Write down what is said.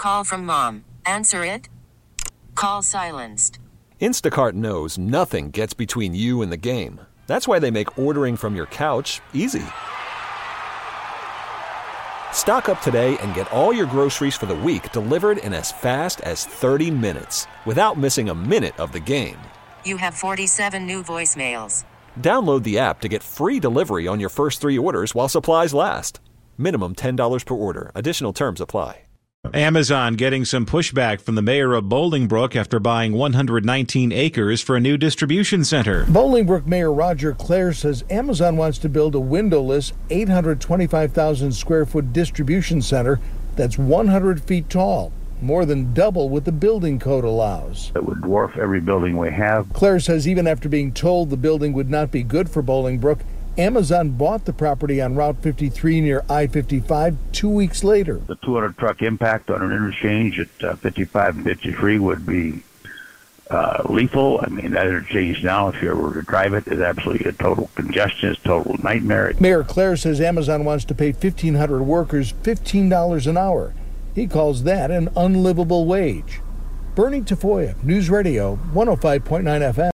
call from mom. Answer it. Call silenced. Instacart knows nothing gets between you and the game. That's why they make ordering from your couch easy. Stock up today and get all your groceries for the week delivered in as fast as 30 minutes without missing a minute of the game. You have 47 new voicemails. Download the app to get free delivery on your first 3 orders while supplies last. Minimum $10 per order. Additional terms apply. Amazon getting some pushback from the mayor of Bolingbrook after buying 119 acres for a new distribution center. Bolingbrook Mayor Roger Clare says Amazon wants to build a windowless 825,000 square foot distribution center that's 100 feet tall, more than double what the building code allows. It would dwarf every building we have. Clare says even after being told the building would not be good for Bolingbrook, Amazon bought the property on Route 53 near I-55 2 weeks later. The 200 truck impact on an interchange at 55 and 53 would be lethal. I mean, that interchange now, if you were to drive it, is absolutely a total congestion, it's a total nightmare. Mayor Clare says Amazon wants to pay 1,500 workers $15 an hour. He calls that an unlivable wage. Bernie Tafoya, News Radio 105.9 FM.